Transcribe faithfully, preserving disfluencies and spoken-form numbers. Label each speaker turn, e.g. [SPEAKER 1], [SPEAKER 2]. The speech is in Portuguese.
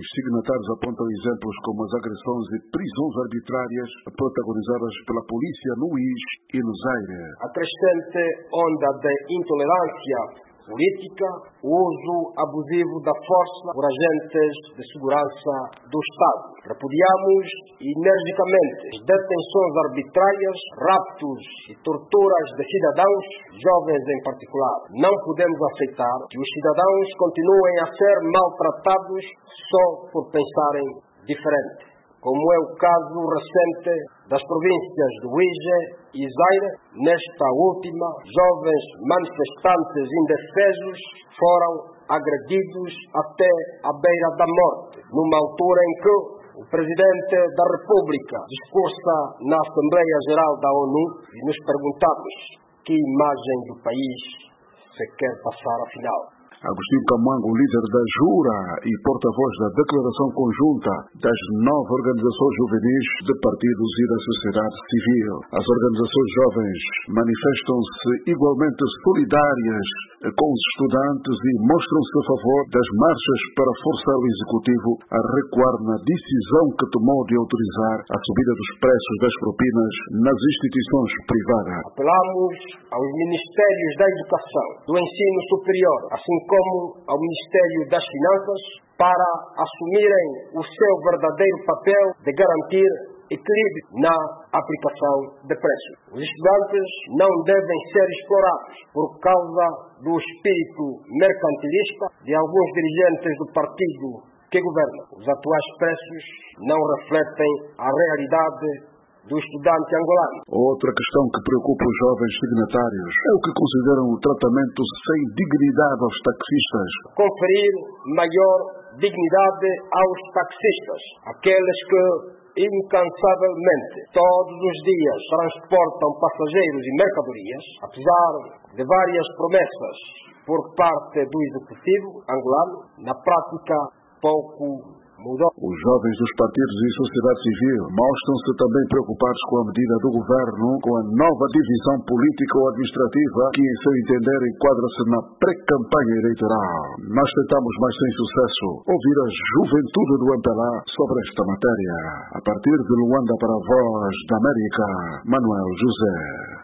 [SPEAKER 1] Os signatários apontam exemplos como as agressões e prisões arbitrárias protagonizadas pela polícia no Luís e no Zaire.
[SPEAKER 2] A crescente onda de intolerância política, o uso abusivo da força por agentes de segurança do Estado. Repudiamos energicamente detenções arbitrárias, raptos e torturas de cidadãos, jovens em particular. Não podemos aceitar que os cidadãos continuem a ser maltratados só por pensarem diferente, como é o caso recente das províncias do Uíge e Zaire. Nesta última, jovens manifestantes indefesos foram agredidos até à beira da morte, numa altura em que o Presidente da República discursa na Assembleia Geral da ONU e nos perguntamos que imagem do país se quer passar afinal.
[SPEAKER 1] Agostinho Camango, líder da Jura e porta-voz da Declaração Conjunta das nove organizações juvenis de partidos e da sociedade civil. As organizações jovens manifestam-se igualmente solidárias com os estudantes e mostram-se a favor das marchas para forçar o Executivo a recuar na decisão que tomou de autorizar a subida dos preços das propinas nas instituições privadas.
[SPEAKER 2] Apelamos aos Ministérios da Educação, do Ensino Superior, assim como ao Ministério das Finanças, para assumirem o seu verdadeiro papel de garantir equilíbrio na aplicação de preços. Os estudantes não devem ser explorados por causa do espírito mercantilista de alguns dirigentes do partido que governa. Os atuais preços não refletem a realidade do estudante angolano.
[SPEAKER 1] Outra questão que preocupa os jovens signatários é o que consideram o tratamento sem dignidade aos taxistas.
[SPEAKER 2] Conferir maior dignidade aos taxistas, aqueles que incansavelmente todos os dias transportam passageiros e mercadorias, apesar de várias promessas por parte do Executivo angolano, na prática pouco mudou.
[SPEAKER 1] Os jovens dos partidos e sociedade civil mostram-se também preocupados com a medida do governo, com a nova divisão política ou administrativa que, em seu entender, enquadra-se na pré-campanha eleitoral. Nós tentamos, mas sem sucesso, ouvir a juventude do M P L A sobre esta matéria. A partir de Luanda para a Voz da América, Manuel José.